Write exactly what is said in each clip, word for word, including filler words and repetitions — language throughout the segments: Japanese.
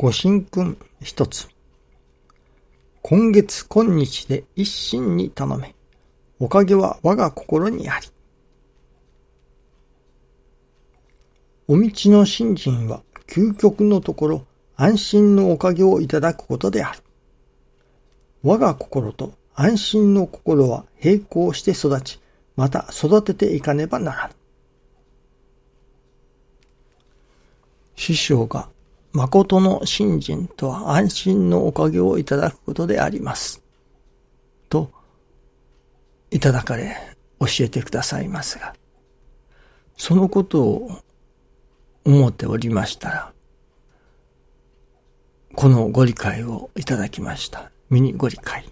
ご神君一つ。今月今日で一心に頼め。おかげは我が心にあり。お道の信心は究極のところ安心のおかげをいただくことである。我が心と安心の心は並行して育ち、また育てていかねばならぬ。師匠が誠の信心とは安心のおかげをいただくことであります。と、いただかれ教えてくださいますが、そのことを思っておりましたら、このご理解をいただきました。ミニご理解。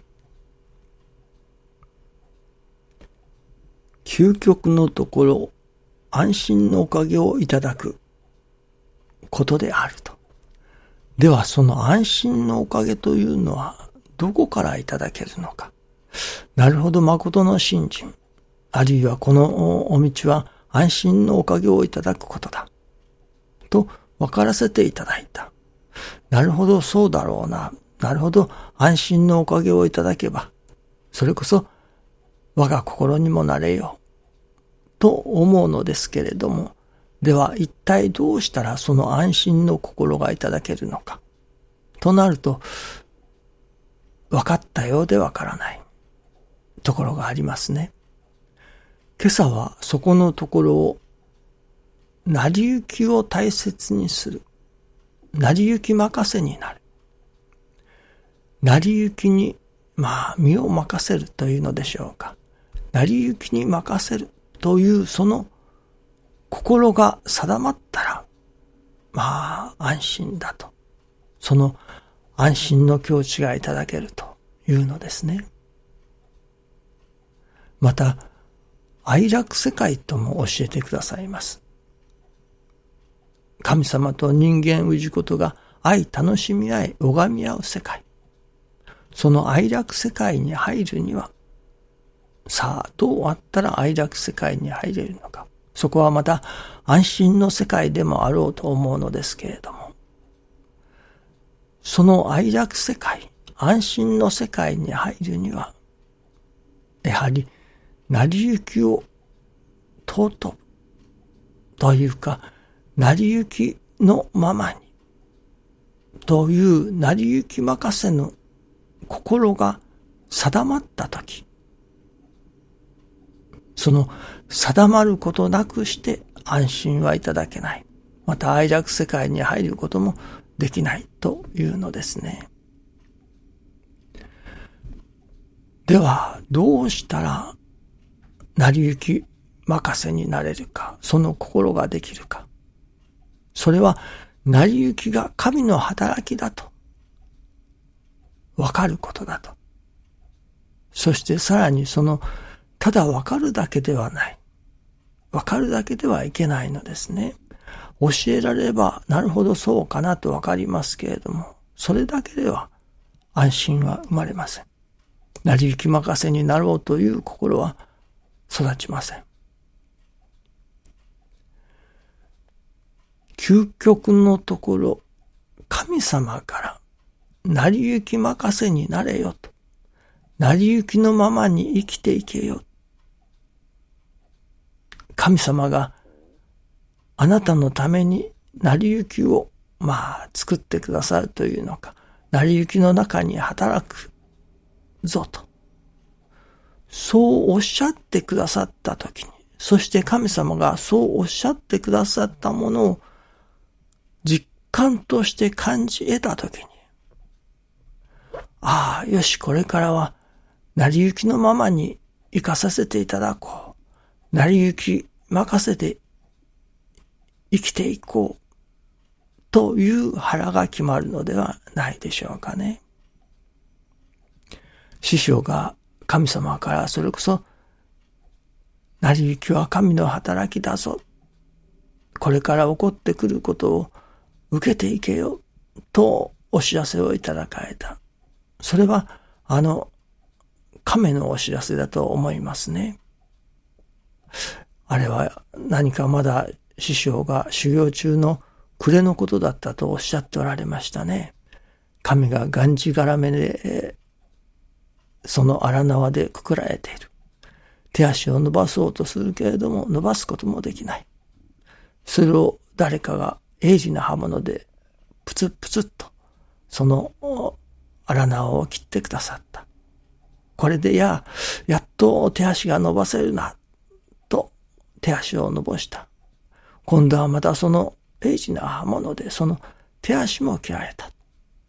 究極のところ、安心のおかげをいただくことであると。ではその安心のおかげというのはどこからいただけるのか。なるほど、誠の信心、あるいはこのお道は安心のおかげをいただくことだと分からせていただいた。なるほど、そうだろうな。なるほど、安心のおかげをいただけばそれこそ我が心にもなれよと思うのですけれども、では一体どうしたらその安心の心がいただけるのかとなると、分かったようで分からないところがありますね。今朝はそこのところを、成り行きを大切にする、成り行き任せになる、成り行きにまあ身を任せるというのでしょうか。成り行きに任せるというその心が定まったら、まあ安心だと。その安心の境地がいただけるというのですね。また、愛楽世界とも教えてくださいます。神様と人間氏子とが愛楽しみ合い拝み合う世界。その愛楽世界に入るには、さあどうあったら愛楽世界に入れるのか。そこはまた安心の世界でもあろうと思うのですけれども、その愛楽世界、安心の世界に入るには、やはり成り行きを尊ぶというか、成り行きのままにという成り行き任せの心が定まったとき、その定まることなくして安心はいただけない。また愛楽世界に入ることもできないというのですね。ではどうしたら成り行き任せになれるか、その心ができるか。それは成り行きが神の働きだとわかることだと。そしてさらにそのただわかるだけではない。わかるだけではいけないのですね。教えられればなるほどそうかなとわかりますけれども、それだけでは安心は生まれません。成り行き任せになろうという心は育ちません。究極のところ、神様から成り行き任せになれよと。成り行きのままに生きていけよ。神様があなたのために成り行きをまあ作ってくださるというのか、成り行きの中に働くぞと。そうおっしゃってくださったときに、そして神様がそうおっしゃってくださったものを実感として感じ得たときに、ああ、よし、これからは成り行きのままに生かさせていただこう。成り行き任せて生きていこう。という腹が決まるのではないでしょうかね。師匠が神様からそれこそ、成り行きは神の働きだぞ。これから起こってくることを受けていけよ。とお知らせをいただかれた。それはあの亀のお知らせだと思いますね。あれは何かまだ師匠が修行中の暮れのことだったとおっしゃっておられましたね。神ががんじがらめで、その荒縄でくくられている。手足を伸ばそうとするけれども、伸ばすこともできない。それを誰かが鋭利な刃物でプツプツと、その荒縄を切ってくださった。これでや、やっと手足が伸ばせるな、と手足を伸ばした。今度はまたその鋭利な刃物でその手足も切られた。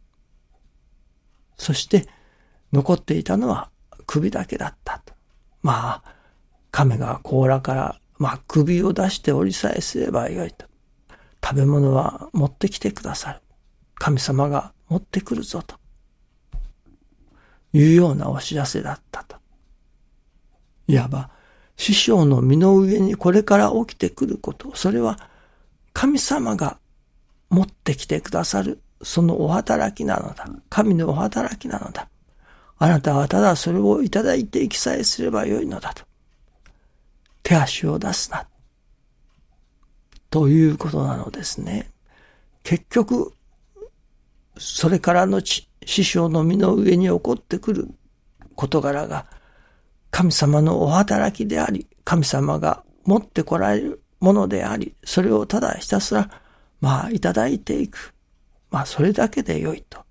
そして残っていたのは首だけだったと。まあ、亀が甲羅から、まあ、首を出しておりさえすればよいと。食べ物は持ってきてくださる。神様が持ってくるぞと。いうようなお知らせだったと。いわば、師匠の身の上にこれから起きてくること、それは神様が持ってきてくださる、そのお働きなのだ。神のお働きなのだ。あなたはただそれをいただいていきさえすればよいのだと。手足を出すな。ということなのですね。結局、それからの師匠の身の上に起こってくる事柄が神様のお働きであり、神様が持ってこられるものであり、それをただひたすら、まあいただいていく。まあそれだけでよいと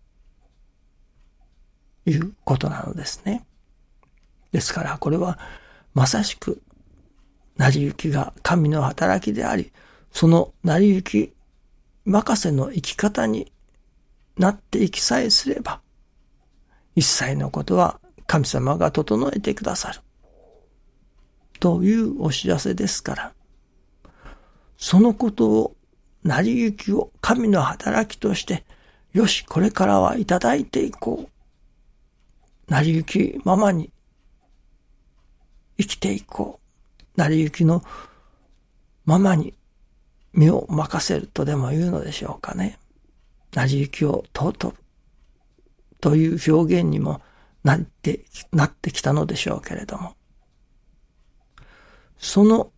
いうことなのですね。ですからこれはまさしく成り行きが神の働きであり、その成り行き任せの生き方になっていきさえすれば、一切のことは神様が整えてくださる。というお知らせですから、そのことを、成り行きを神の働きとして、よし、これからはいただいていこう。成り行きままに生きていこう。成り行きのままに身を任せるとでも言うのでしょうかね。成り行きを尊ぶという表現にもなって、なってきたのでしょうけれども、その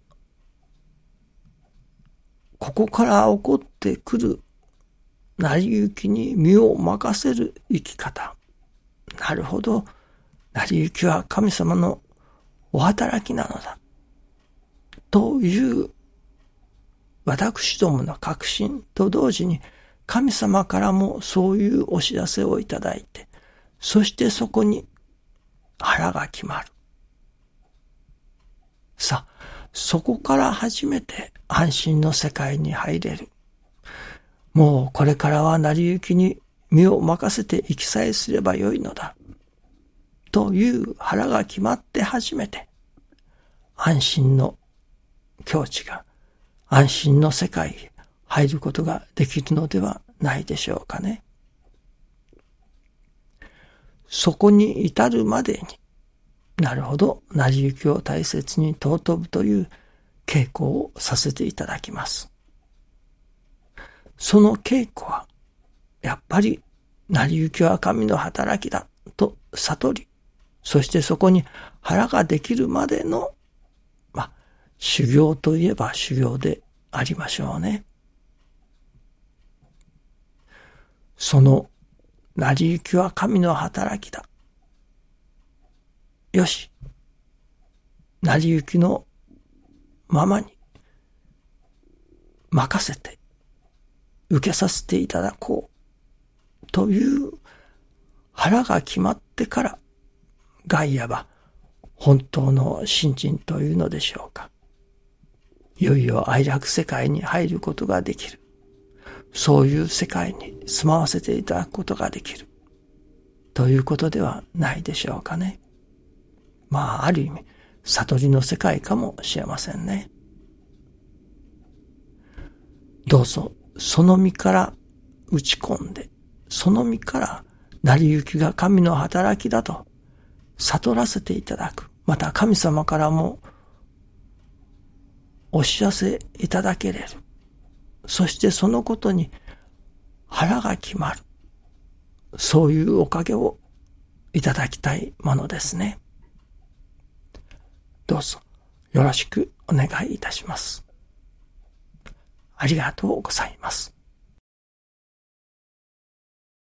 ここから起こってくる成り行きに身を任せる生き方。なるほど。成り行きは神様のお働きなのだ。という私どもの確信と同時に、神様からもそういうお知らせをいただいて、そしてそこに腹が決まる。さあ、そこから初めて安心の世界に入れる。もうこれからは成り行きに身を任せていきさえすればよいのだ。という腹が決まって初めて、安心の境地が、安心の世界へ入ることができるのではないでしょうかね。そこに至るまでに、なるほど、成り行きを大切に尊ぶという稽古をさせていただきます。その稽古は、やっぱり、成り行きは神の働きだと悟り、そしてそこに腹ができるまでの、まあ、修行といえば修行でありましょうね。その成り行きは神の働きだ。よし。成り行きのままに任せて受けさせていただこうという腹が決まってからがいわば本当の信心というのでしょうか。いよいよ愛楽世界に入ることができる。そういう世界に住まわせていただくことができる。ということではないでしょうかね。まあ、ある意味、悟りの世界かもしれませんね。どうぞ、その身から打ち込んで、その身から成り行きが神の働きだと悟らせていただく。また神様からもお知らせいただけれる。そしてそのことに腹が決まる。そういうおかげをいただきたいものですね。どうぞよろしくお願いいたします。ありがとうございます。